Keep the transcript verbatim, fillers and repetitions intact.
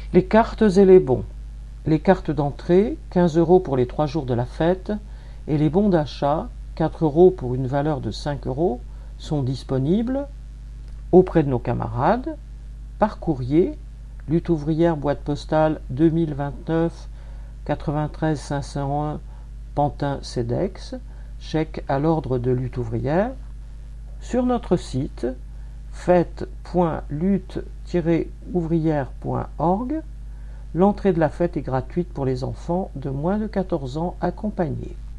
Les cartes et les bons. Les cartes d'entrée, quinze euros pour les trois jours de la fête, et les bons d'achat, quatre euros pour une valeur de cinq euros, sont disponibles auprès de nos camarades, par courrier, Lutte ouvrière, boîte postale deux mille vingt-neuf, quatre-vingt-treize cinq cent un, Pantin-Cedex, chèque à l'ordre de Lutte ouvrière, sur notre site fête point lutte tiret ouvrière point org. L'entrée de la fête est gratuite pour les enfants de moins de quatorze ans accompagnés.